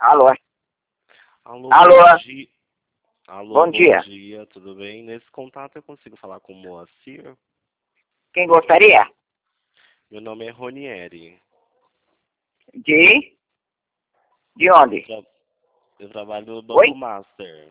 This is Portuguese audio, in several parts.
Alô? Alô, Alô? bom dia. Alô, Bom dia. dia, tudo bem? Nesse contato eu consigo falar com o Moacir? Quem gostaria? Meu nome é Ronieri. De? De onde? Tra- Eu trabalho no Oi? Banco Master.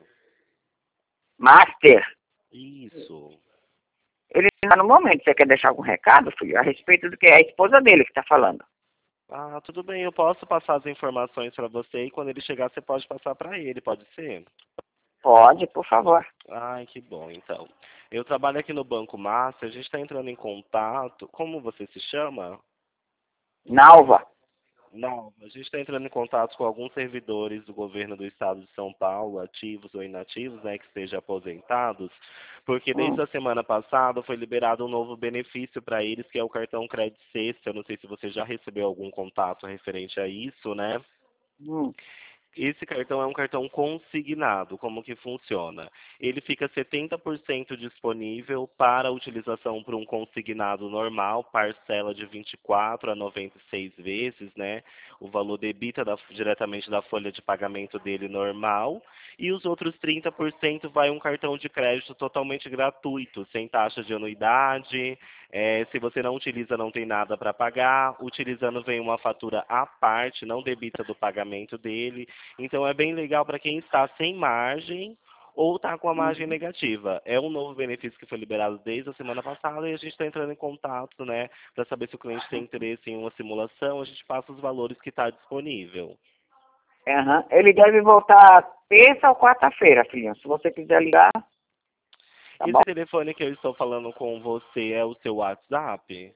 Master. Isso. Ele está no momento. Você quer deixar algum recado, filho? A respeito do que é a esposa dele que está falando. Ah, tudo bem, eu posso passar as informações para você e quando ele chegar você pode passar para ele, pode ser? Pode, por favor. Ai, que bom, então. Eu trabalho aqui no Banco Master, a gente está entrando em contato. Como você se chama? Nalva. Não, a gente está entrando em contato com alguns servidores do governo do estado de São Paulo, ativos ou inativos, né, que estejam aposentados, porque desde Hum, a semana passada foi liberado um novo benefício para eles, que é o cartão Crédito Sexta. Eu não sei se você já recebeu algum contato referente a isso, né? hum. Esse cartão é um cartão consignado. Como que funciona? Ele fica 70% disponível para utilização por um consignado normal, parcela de 24 a 96 vezes, né? O valor debita diretamente da folha de pagamento dele normal. E os outros 30% vai um cartão de crédito totalmente gratuito, sem taxa de anuidade. Se você não utiliza, não tem nada para pagar. Utilizando, vem uma fatura à parte, não debita do pagamento dele. Então é bem legal para quem está sem margem ou está com a margem negativa. É um novo benefício que foi liberado desde a semana passada e a gente está entrando em contato, né, para saber se o cliente tem interesse em uma simulação. A gente passa os valores que está disponível. Aham. Ele deve voltar terça ou quarta-feira, filhinho. Se você quiser ligar, tá bom? Esse telefone que eu estou falando com você é o seu WhatsApp?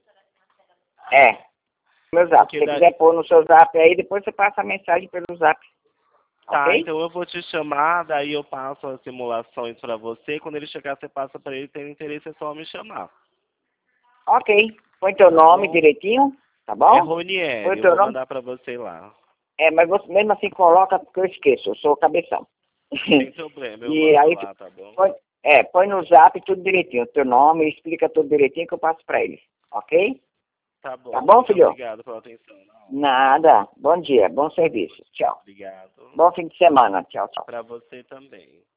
É. Meu zap. Se Porque você da... quiser pôr no seu zap aí, depois você passa a mensagem pelo zap. Tá, Ok? então eu vou te chamar, daí eu passo as simulações para você. Quando ele chegar, você passa para ele. Tem interesse, é só me chamar. Ok. Põe teu Tá nome bom? direitinho, tá É bom? Põe Ronieri, eu teu vou nome. mandar para você lá. É, mas você mesmo assim coloca, porque eu esqueço, eu sou o cabeção. Sem problema, eu E mando aí, lá, tá bom? põe no zap tudo direitinho, teu nome, explica tudo direitinho que eu passo pra eles, ok? Tá Tá bom, bom, muito filho? obrigado pela atenção. Não, Nada. Bom dia, bom serviço. Tchau. obrigado. Bom fim de semana. Tchau, tchau. Para você também.